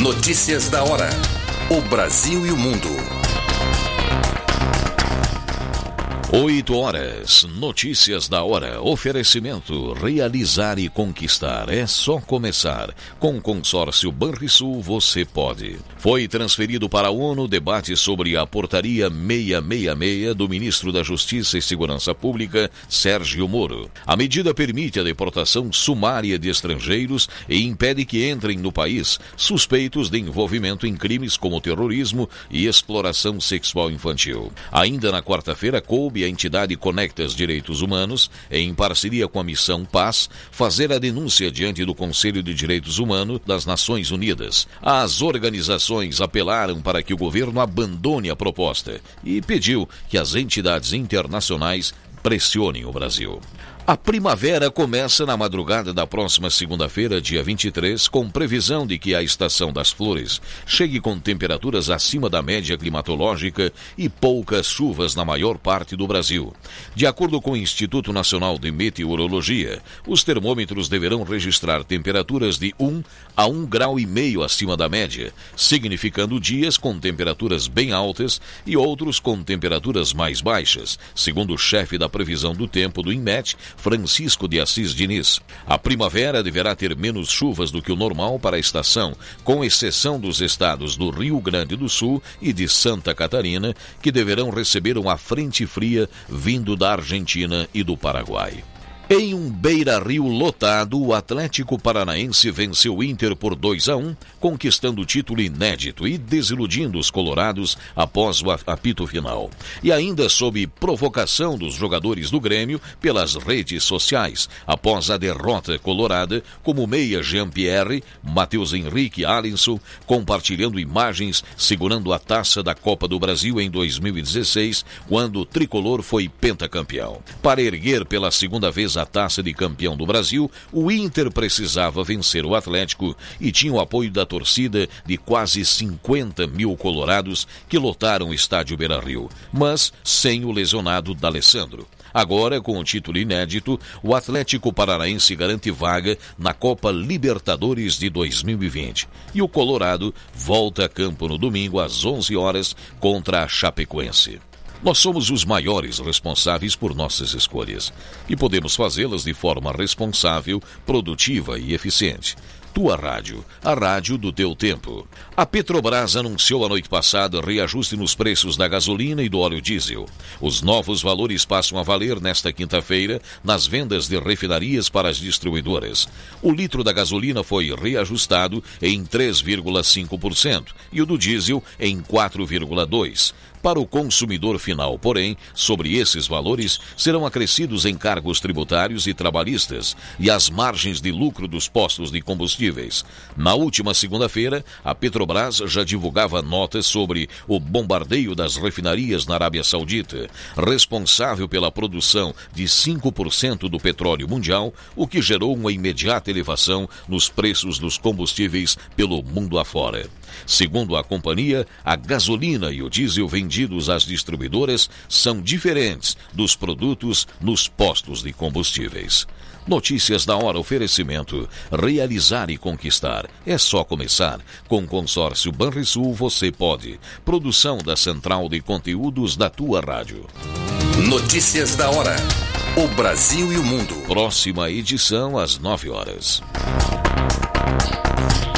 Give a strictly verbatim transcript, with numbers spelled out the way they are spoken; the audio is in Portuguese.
Notícias da hora. O Brasil e o mundo. Oito horas, notícias da hora, oferecimento, realizar e conquistar, é só começar. Com o consórcio Banrisul você pode. Foi transferido para a ONU debate sobre a portaria seiscentos e sessenta e seis do ministro da Justiça e Segurança Pública, Sérgio Moro. A medida permite a deportação sumária de estrangeiros e impede que entrem no país suspeitos de envolvimento em crimes como terrorismo e exploração sexual infantil. Ainda na quarta-feira, coube a entidade Conectas Direitos Humanos, em parceria com a Missão Paz, fazer a denúncia diante do Conselho de Direitos Humanos das Nações Unidas. As organizações apelaram para que o governo abandone a proposta e pediu que as entidades internacionais pressionem o Brasil. A primavera começa na madrugada da próxima segunda-feira, dia vinte e três, com previsão de que a estação das flores chegue com temperaturas acima da média climatológica e poucas chuvas na maior parte do Brasil. De acordo com o Instituto Nacional de Meteorologia, os termômetros deverão registrar temperaturas de um a um grau e meio acima da média, significando dias com temperaturas bem altas e outros com temperaturas mais baixas, segundo o chefe da previsão do tempo do INMET, Francisco de Assis Diniz. A primavera deverá ter menos chuvas do que o normal para a estação, com exceção dos estados do Rio Grande do Sul e de Santa Catarina, que deverão receber uma frente fria vindo da Argentina e do Paraguai. Em um Beira-Rio lotado, o Atlético Paranaense venceu o Inter por dois a um, conquistando o título inédito e desiludindo os colorados após o apito final. E ainda sob provocação dos jogadores do Grêmio pelas redes sociais, após a derrota colorada, como meia Jean-Pierre, Matheus Henrique e Alisson, compartilhando imagens segurando a taça da Copa do Brasil em dois mil e dezesseis, quando o tricolor foi pentacampeão. Para erguer pela segunda vez a taça de campeão do Brasil, o Inter precisava vencer o Atlético e tinha o apoio da torcida de quase cinquenta mil colorados que lotaram o estádio Beira-Rio, mas sem o lesionado D'Alessandro. Agora, com o título inédito, o Atlético Paranaense garante vaga na Copa Libertadores de dois mil e vinte. E o Colorado volta a campo no domingo às onze horas contra a Chapecoense. Nós somos os maiores responsáveis por nossas escolhas e podemos fazê-las de forma responsável, produtiva e eficiente. Tua Rádio, a rádio do teu tempo. A Petrobras anunciou a noite passada reajuste nos preços da gasolina e do óleo diesel. Os novos valores passam a valer nesta quinta-feira nas vendas de refinarias para as distribuidoras. O litro da gasolina foi reajustado em três vírgula cinco por cento e o do diesel em quatro vírgula dois por cento. Para o consumidor final, porém, sobre esses valores serão acrescidos encargos tributários e trabalhistas e as margens de lucro dos postos de combustíveis. Na última segunda-feira, a Petrobras já divulgava notas sobre o bombardeio das refinarias na Arábia Saudita, responsável pela produção de cinco por cento do petróleo mundial, o que gerou uma imediata elevação nos preços dos combustíveis pelo mundo afora. Segundo a companhia, a gasolina e o diesel vendidos às distribuidoras são diferentes dos produtos nos postos de combustíveis. Notícias da hora, oferecimento, realizar e conquistar. É só começar. Com o consórcio Banrisul você pode. Produção da Central de Conteúdos da tua rádio. Notícias da hora. O Brasil e o mundo. Próxima edição às nove horas.